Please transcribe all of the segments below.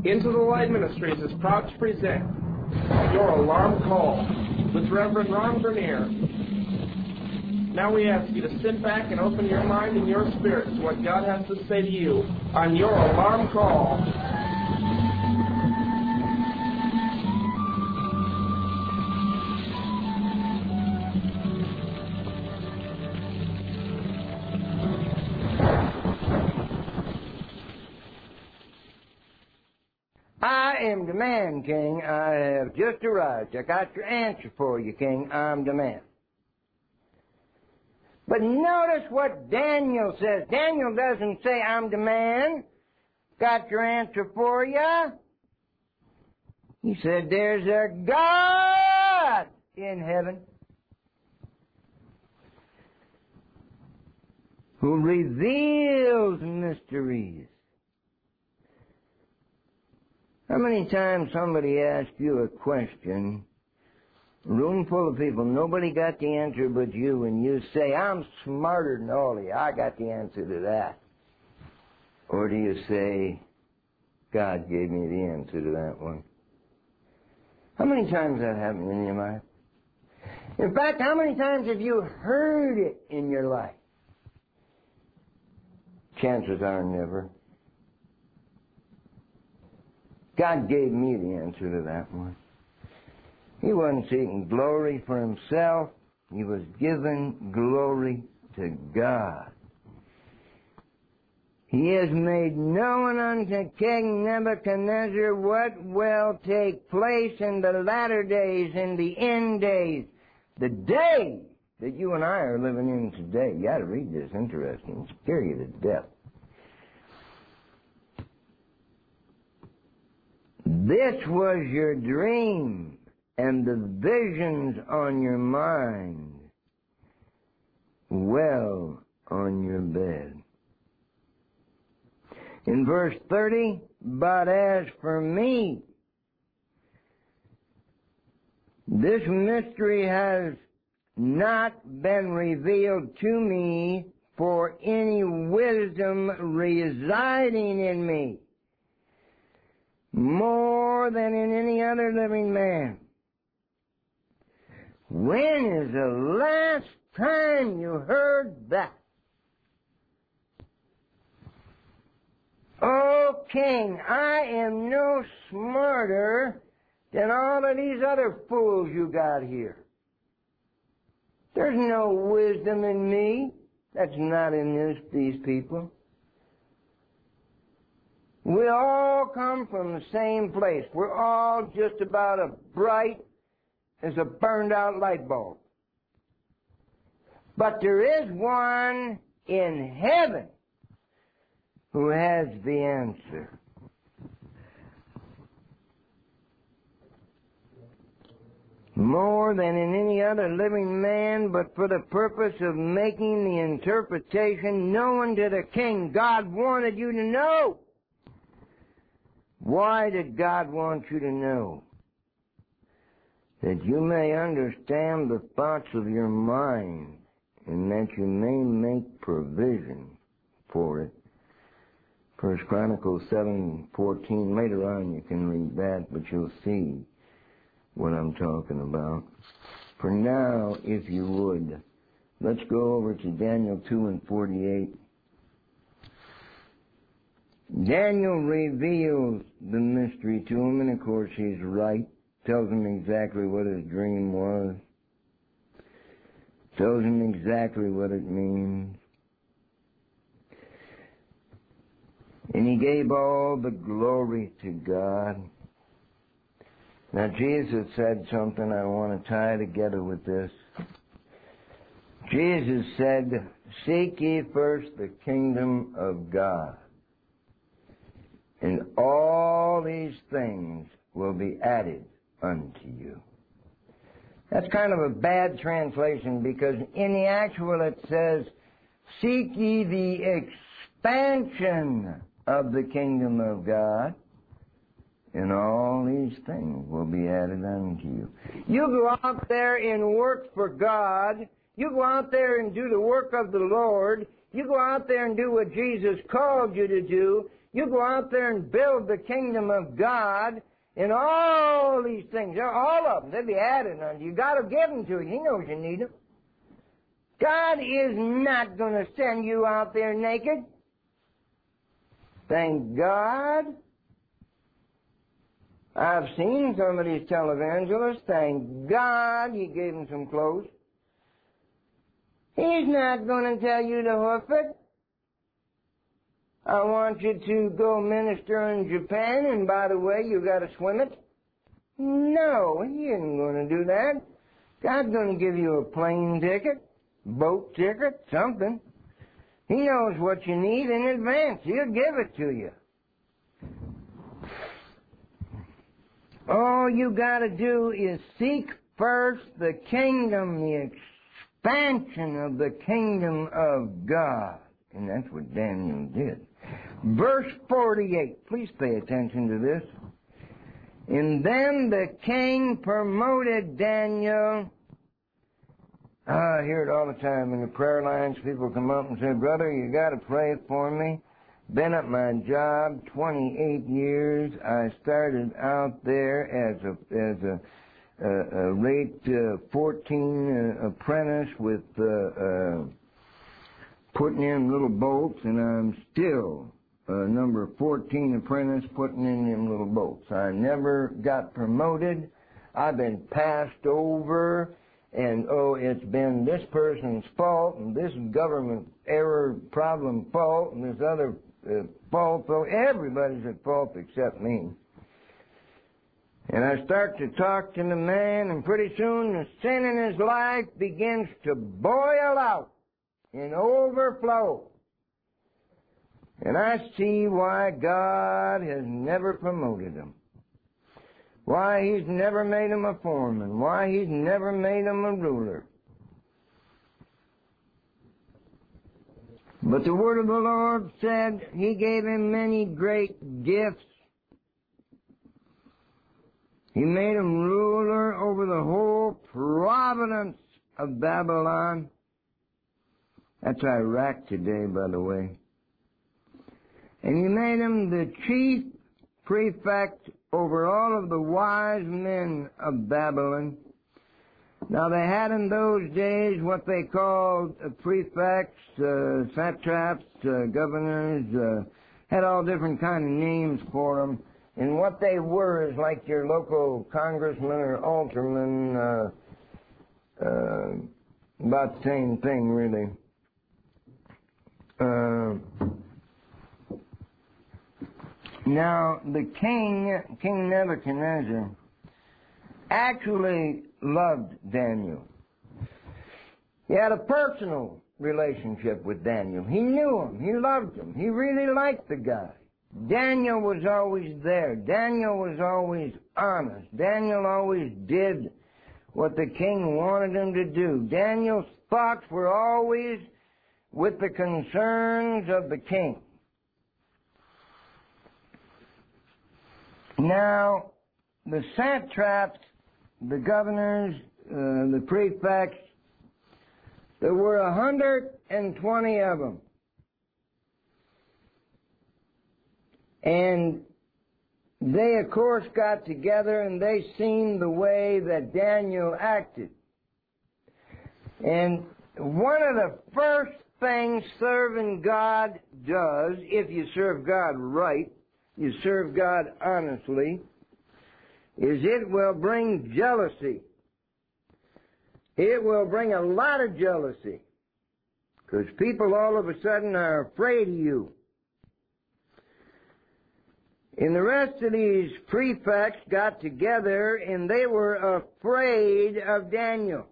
Into the Light Ministries is proud to present Your Alarm Call with Reverend Ron Bernier. Now we ask you to sit back and open your mind and your spirit to what God has to say to you on Your Alarm Call. I am the man, King. I have just arrived. I got your answer for you, King. I'm the man. But notice what Daniel says. Daniel doesn't say, I'm the man. Got your answer for you. He said, there's a God in heaven who reveals mysteries. How many times somebody asked you a question, room full of people, nobody got the answer but you, and you say, I'm smarter than all of you, I got the answer to that. Or do you say, God gave me the answer to that one? How many times that happened in your life? In fact, how many times have you heard it in your life? Chances are never. God gave me the answer to that one. He wasn't seeking glory for himself. He was giving glory to God. He has made known unto King Nebuchadnezzar what will take place in the latter days, in the end days. The day that you and I are living in today. You ought to read this. Interesting. It'll scare you to death. This was your dream and the visions on your mind, well on your bed. In verse 30, but as for me, this mystery has not been revealed to me for any wisdom residing in me, more than in any other living man. When is the last time you heard that? Oh, King, I am no smarter than all of these other fools you got here. There's no wisdom in me that's not in these people. We all come from the same place. We're all just about as bright as a burned out light bulb. But there is one in heaven who has the answer. More than in any other living man, but for the purpose of making the interpretation known to the king. God wanted you to know. Why did God want you to know? That you may understand the thoughts of your mind, and that you may make provision for it. 1 Chronicles 7:14. Later on you can read that, but you'll see what I'm talking about. For now, if you would, let's go over to Daniel 2:48. Daniel reveals the mystery to him, and of course he's right. Tells him exactly what his dream was. Tells him exactly what it means. And he gave all the glory to God. Now Jesus said something I want to tie together with this. Jesus said, seek ye first the kingdom of God, and all these things will be added unto you. That's kind of a bad translation, because in the actual it says, seek ye the expansion of the kingdom of God, and all these things will be added unto you. You go out there and work for God. You go out there and do the work of the Lord. You go out there and do what Jesus called you to do. You go out there and build the kingdom of God. And all these things, all of them, they'll be added unto you. God will give them to you. He knows you need them. God is not going to send you out there naked. Thank God. I've seen some of these televangelists. Thank God He gave them some clothes. He's not going to tell you to hoof it. I want you to go minister in Japan, and by the way, you got to swim it. No, He isn't going to do that. God's going to give you a plane ticket, boat ticket, something. He knows what you need in advance. He'll give it to you. All you got to do is seek first the kingdom, the expansion of the kingdom of God. And that's what Daniel did. Verse 48. Please pay attention to this. And then the king promoted Daniel. I hear it all the time in the prayer lines. People come up and say, "Brother, you got to pray for me. Been at my job 28 years. I started out there as a rate 14 apprentice with putting in little bolts, and I'm still number 14 apprentice putting in them little bolts. I never got promoted. I've been passed over, and it's been this person's fault, and this government error problem fault, and this other fault. So everybody's at fault except me." And I start to talk to the man, and pretty soon the sin in his life begins to boil out and overflow. And I see why God has never promoted him. Why He's never made him a foreman. Why He's never made him a ruler. But the word of the Lord said He gave him many great gifts. He made him ruler over the whole province of Babylon. That's Iraq today, by the way. And He made him the chief prefect over all of the wise men of Babylon. Now they had in those days what they called prefects, satraps, governors, had all different kind of names for them. And what they were is like your local congressman or alderman, about the same thing really. Now, the King Nebuchadnezzar, actually loved Daniel. He had a personal relationship with Daniel. He knew him. He loved him. He really liked the guy. Daniel was always there. Daniel was always honest. Daniel always did what the king wanted him to do. Daniel's thoughts were always with the concerns of the king. Now, the satraps, the governors, the prefects, there were 120 of them. And they, of course, got together and they seen the way that Daniel acted. And one of the first things serving God does, if you serve God right, you serve God honestly, is it will bring jealousy. It will bring a lot of jealousy. Because people all of a sudden are afraid of you. And the rest of these prefects got together and they were afraid of Daniel.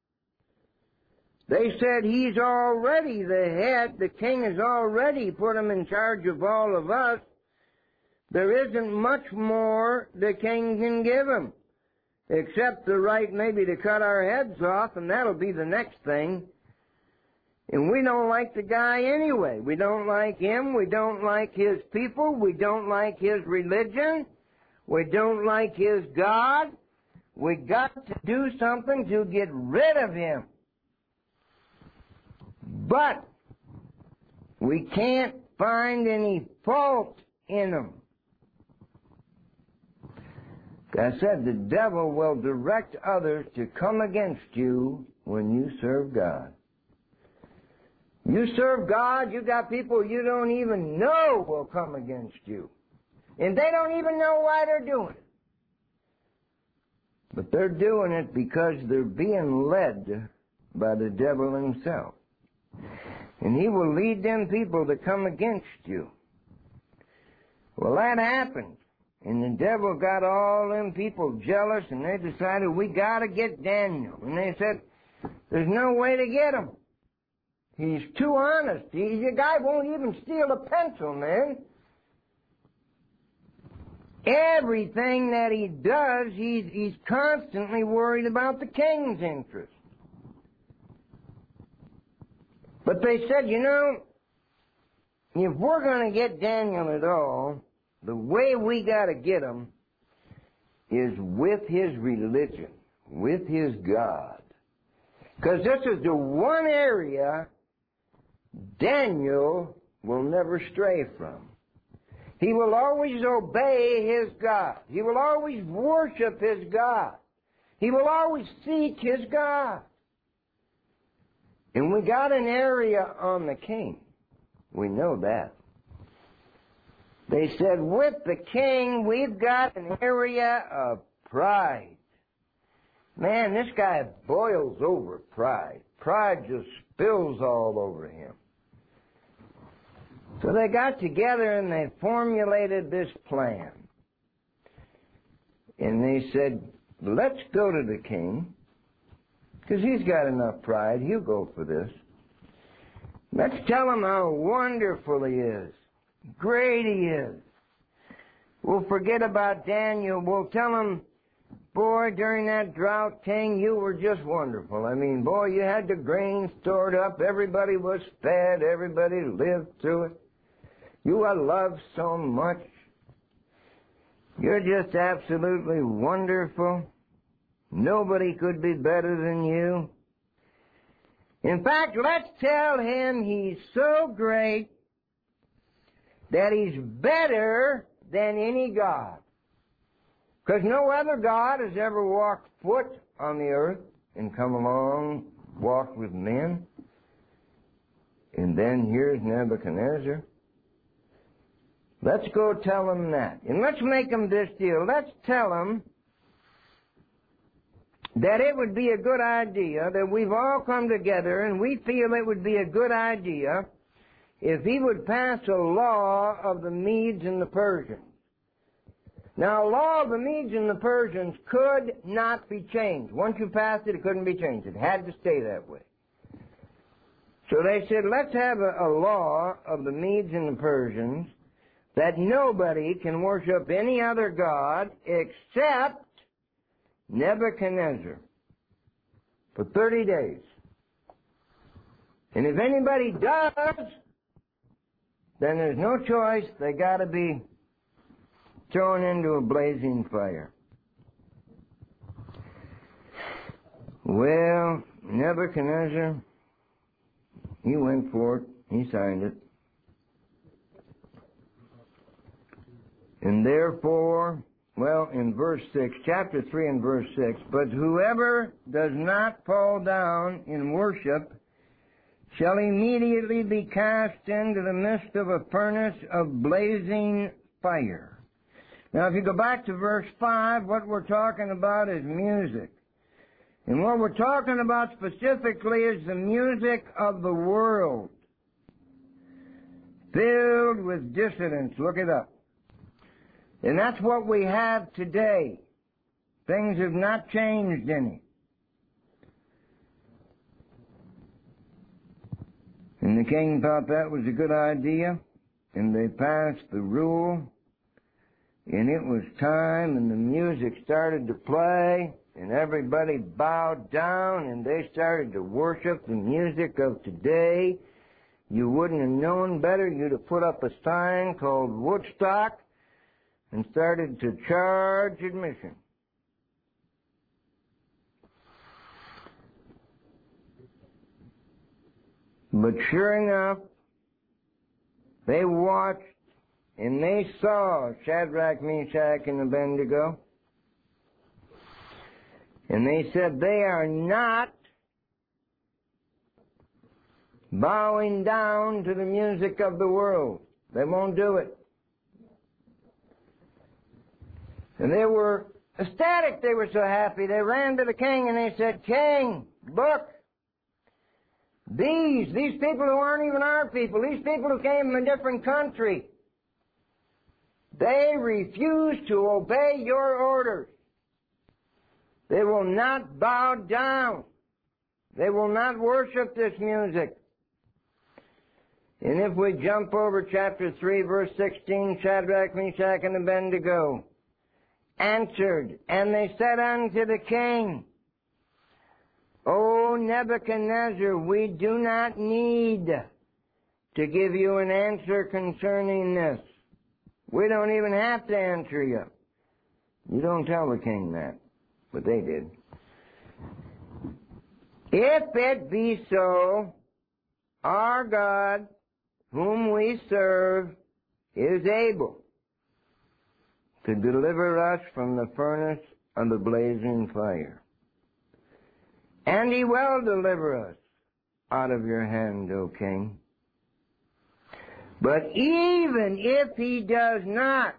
They said, he's already the head. The king has already put him in charge of all of us. There isn't much more the king can give him, except the right maybe to cut our heads off, and that'll be the next thing. And we don't like the guy anyway. We don't like him. We don't like his people. We don't like his religion. We don't like his God. We got to do something to get rid of him. But We can't find any fault in them. I said the devil will direct others to come against you when you serve God. You serve God, you got people you don't even know will come against you. And they don't even know why they're doing it. But they're doing it because they're being led by the devil himself. And he will lead them people to come against you. Well, that happened. And the devil got all them people jealous, and they decided, we got to get Daniel. And they said, there's no way to get him. He's too honest. The guy won't even steal a pencil, man. Everything that he does, he's constantly worried about the king's interest. But they said, you know, if we're going to get Daniel at all, the way we got to get him is with his religion, with his God. Because this is the one area Daniel will never stray from. He will always obey his God. He will always worship his God. He will always seek his God. And we got an area on the king. We know that. They said, with the king, we've got an area of pride. Man, this guy boils over pride. Pride just spills all over him. So they got together and they formulated this plan. And they said, let's go to the king, because he's got enough pride, he'll go for this. Let's tell him how wonderful he is, great he is. We'll forget about Daniel. We'll tell him, boy, during that drought, king, you were just wonderful. I mean, boy, you had the grain stored up. Everybody was fed. Everybody lived through it. You are loved so much. You're just absolutely wonderful. Nobody could be better than you. In fact, let's tell him he's so great that he's better than any god. Because no other god has ever walked foot on the earth and come along, walked with men. And then here's Nebuchadnezzar. Let's go tell him that. And let's make him this deal. Let's tell him that it would be a good idea, that we've all come together and we feel it would be a good idea if he would pass a law of the Medes and the Persians. Now, a law of the Medes and the Persians could not be changed. Once you passed it, it couldn't be changed. It had to stay that way. So they said, let's have a law of the Medes and the Persians that nobody can worship any other god except Nebuchadnezzar for 30 days. And if anybody does, then there's no choice. They got to be thrown into a blazing fire. Well, Nebuchadnezzar, he went for it. He signed it. And therefore, well, in verse 6, chapter 3 and verse 6, but whoever does not fall down in worship shall immediately be cast into the midst of a furnace of blazing fire. Now, if you go back to verse 5, what we're talking about is music. And what we're talking about specifically is the music of the world, filled with dissidence. Look it up. And that's what we have today. Things have not changed any. And the king thought that was a good idea, and they passed the rule, and it was time, and the music started to play, and everybody bowed down, and they started to worship the music of today. You wouldn't have known better. You'd have put up a sign called Woodstock and started to charge admission. But sure enough, They watched and they saw Shadrach, Meshach, and Abednego. And they said, they are not bowing down to the music of the world. They won't do it. And they were ecstatic. They were so happy. They ran to the king and they said, King, look, these people who aren't even our people, these people who came from a different country, they refuse to obey your orders. They will not bow down. They will not worship this music. And if we jump over chapter 3, verse 16, Shadrach, Meshach, and Abednego answered, and they said unto the king, O Nebuchadnezzar, we do not need to give you an answer concerning this. We don't even have to answer you. You don't tell the king that, but they did. If it be so, our God, whom we serve, is able to deliver us from the furnace of the blazing fire. And he will deliver us out of your hand, O king. But even if he does not,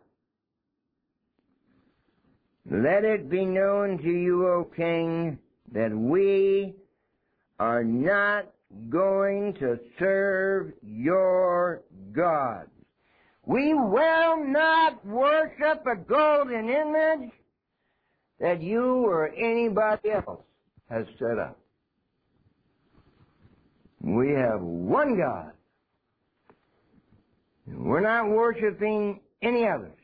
let it be known to you, O king, that we are not going to serve your gods. We will not worship a golden image that you or anybody else has set up. We have one God. We're not worshiping any others.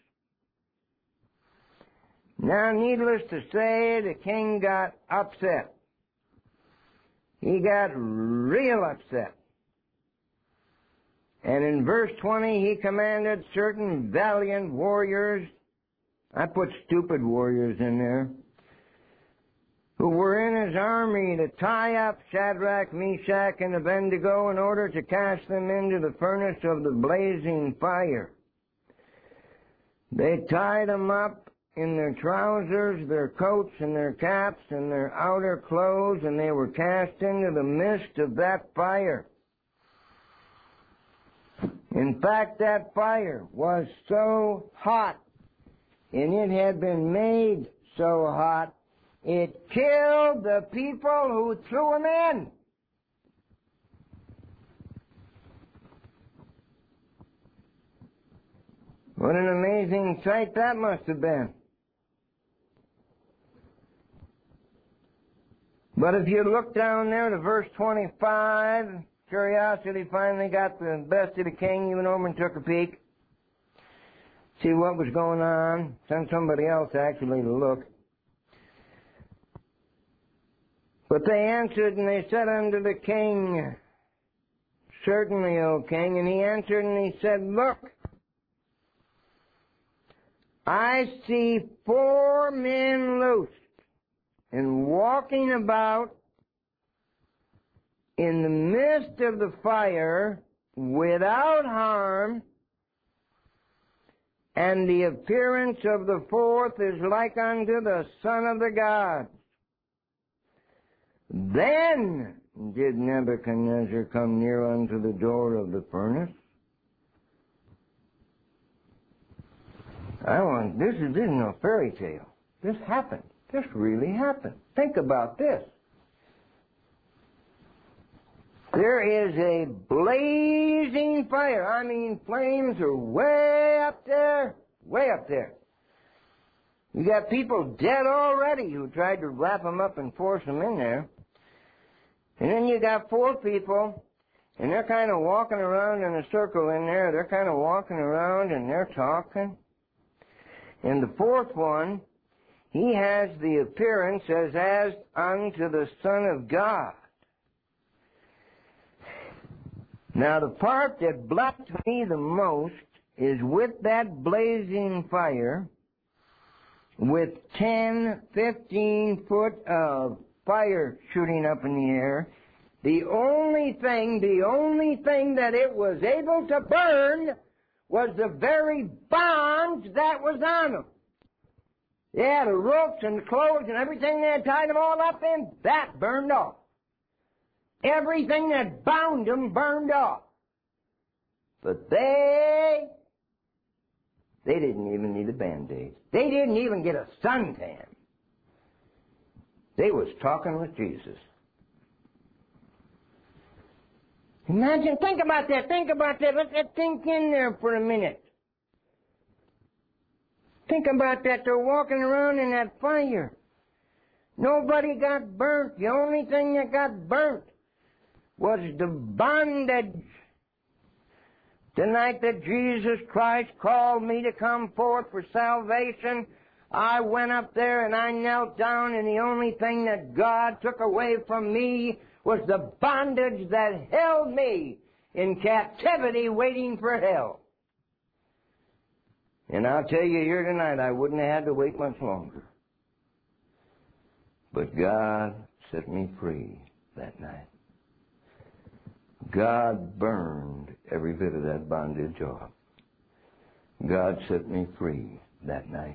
Now, needless to say, the king got upset. He got real upset. And in verse 20, he commanded certain valiant warriors, I put stupid warriors in there, who were in his army to tie up Shadrach, Meshach, and Abednego in order to cast them into the furnace of the blazing fire. They tied them up in their trousers, their coats, and their caps, and their outer clothes, and they were cast into the midst of that fire. In fact, that fire was so hot, and it had been made so hot, it killed the people who threw them in. What an amazing sight that must have been. But if you look down there to verse 25, curiosity finally got the best of the king. He went over and took a peek, see what was going on, sent somebody else actually to look. But they answered and they said unto the king, Certainly, O king. And he answered and he said, Look, I see 4 men loosed and walking about in the midst of the fire without harm, and the appearance of the 4th is like unto the Son of the gods. Then did Nebuchadnezzar come near unto the door of the furnace. This is no fairy tale. This happened. This really happened. Think about this. There is a blazing fire. I mean, flames are way up there. Way up there. You got people dead already who tried to wrap them up and force them in there. And then you got 4 people, and they're kind of walking around in a circle in there. They're kind of walking around and they're talking. And the 4th one, he has the appearance as unto the Son of God. Now, the part that blocked me the most is with that blazing fire, with 10, 15 foot of fire shooting up in the air, the only thing that it was able to burn was the very bonds that was on them. Yeah, the ropes and the clothes and everything they had tied them all up in, that burned off. Everything that bound them burned off. But they didn't even need a Band-Aid. They didn't even get a suntan. They was talking with Jesus. Imagine, think about that. Let that sink in there for a minute. Think about that. They're walking around in that fire. Nobody got burnt. The only thing that got burnt was the bondage. The night that Jesus Christ called me to come forth for salvation, I went up there and I knelt down, and the only thing that God took away from me was the bondage that held me in captivity waiting for hell. And I'll tell you here tonight, I wouldn't have had to wait much longer. But God set me free that night. God burned every bit of that bondage off. God set me free that night.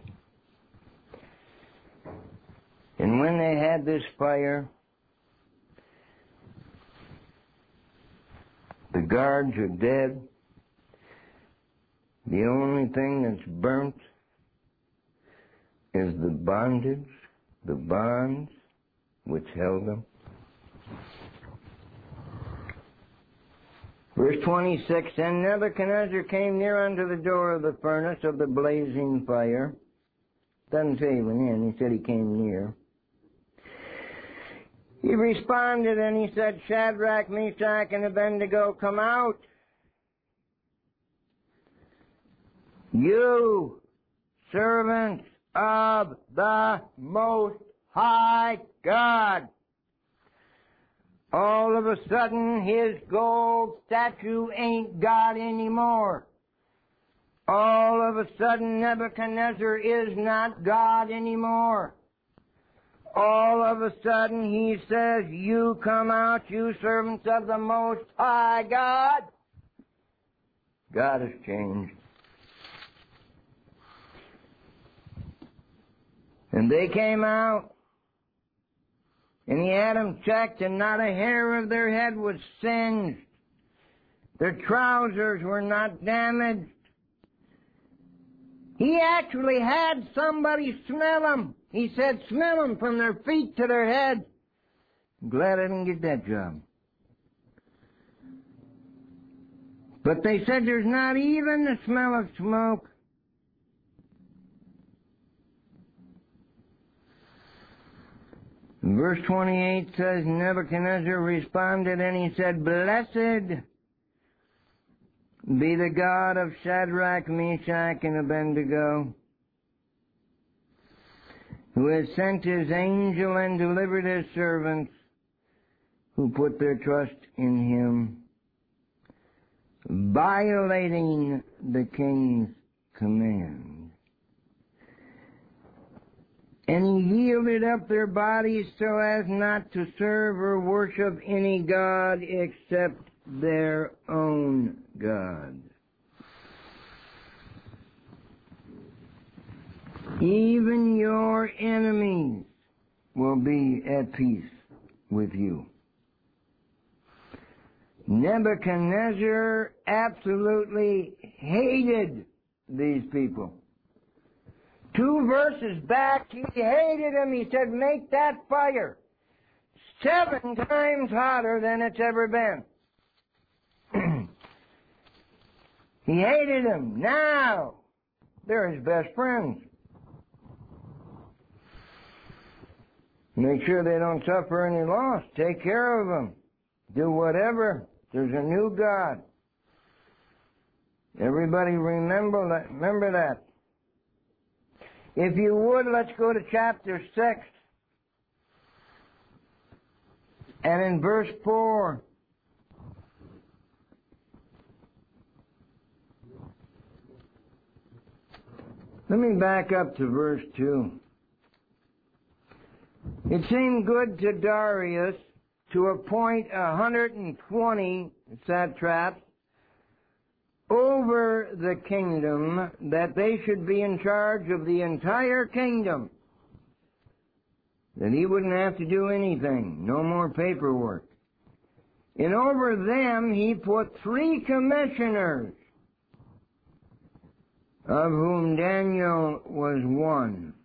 And when they had this fire, the guards are dead. The only thing that's burnt is the bondage, the bonds which held them. Verse 26, and Nebuchadnezzar came near unto the door of the furnace of the blazing fire. Doesn't say he went in, he said he came near. He responded and he said, Shadrach, Meshach, and Abednego, come out. You, servants of the Most High God. All of a sudden, his gold statue ain't God anymore. All of a sudden, Nebuchadnezzar is not God anymore. All of a sudden, he says, you come out, you servants of the Most High God. God has changed. And they came out. And he had them checked, and not a hair of their head was singed. Their trousers were not damaged. He actually had somebody smell them. He said, smell them from their feet to their head. I'm glad I didn't get that job. But they said there's not even the smell of smoke. Verse 28 says, Nebuchadnezzar responded and he said, blessed be the God of Shadrach, Meshach, and Abednego, who has sent his angel and delivered his servants who put their trust in him, violating the king's command. And he yielded up their bodies so as not to serve or worship any god except their own God. Even your enemies will be at peace with you. Nebuchadnezzar absolutely hated these people. 2 verses back, he hated them. He said, make that fire 7 times hotter than it's ever been. He hated them. Now, they're his best friends. Make sure they don't suffer any loss. Take care of them. Do whatever. There's a new God. Everybody remember that. If you would, let's go to chapter 6. And in verse 4. Let me back up to verse 2. It seemed good to Darius to appoint 120 satraps over the kingdom, that they should be in charge of the entire kingdom. That he wouldn't have to do anything, no more paperwork. And over them he put 3 commissioners, of whom Daniel was one,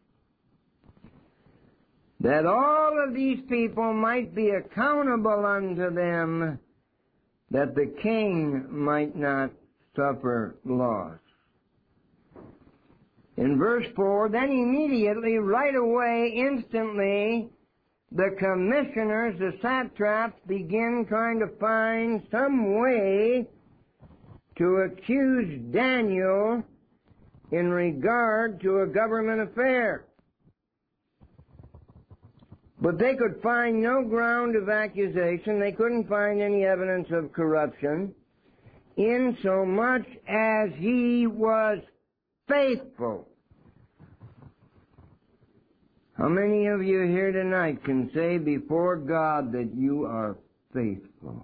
that all of these people might be accountable unto them, that the king might not suffer loss. In verse 4, then immediately, right away, instantly, the commissioners, the satraps, begin trying to find some way to accuse Daniel in regard to a government affair. But they could find no ground of accusation. They couldn't find any evidence of corruption, insomuch as he was faithful. How many of you here tonight can say before God that you are faithful?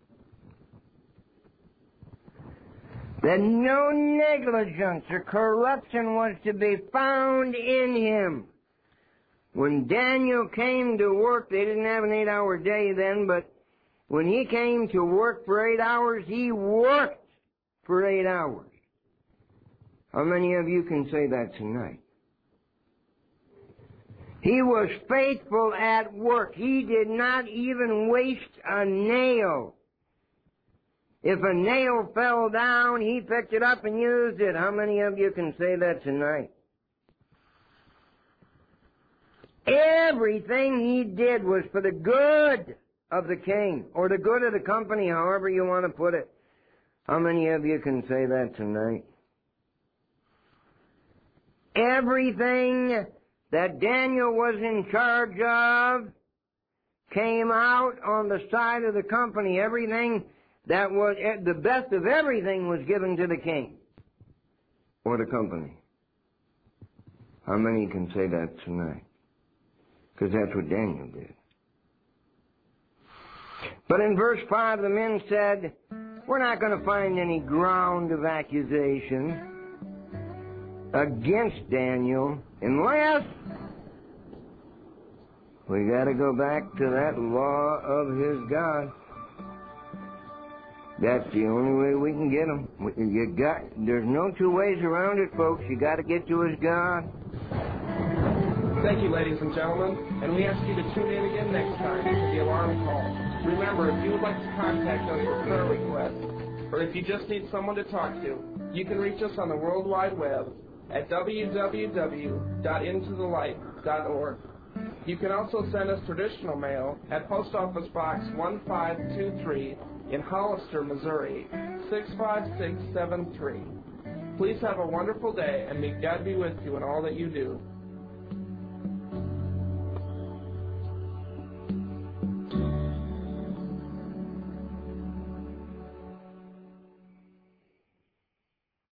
That no negligence or corruption was to be found in him. When Daniel came to work, they didn't have an 8-hour day then, but when he came to work for 8 hours, he worked for 8 hours. How many of you can say that tonight? He was faithful at work. He did not even waste a nail. If a nail fell down, he picked it up and used it. How many of you can say that tonight? Everything he did was for the good of the king, or the good of the company, however you want to put it. How many of you can say that tonight? Everything that Daniel was in charge of came out on the side of the company. Everything that was, the best of everything was given to the king or the company. How many can say that tonight? Because that's what Daniel did. But in verse 5, the men said, we're not going to find any ground of accusation against Daniel unless we got to go back to that law of his God. That's the only way we can get him. There's no 2 ways around it, folks. You got to get to his God. Thank you, ladies and gentlemen, and we ask you to tune in again next time to the alarm call. Remember, if you would like to contact us for prayer requests, or if you just need someone to talk to, you can reach us on the World Wide Web at www.intothelight.org. You can also send us traditional mail at Post Office Box 1523 in Hollister, Missouri, 65673. Please have a wonderful day, and may God be with you in all that you do.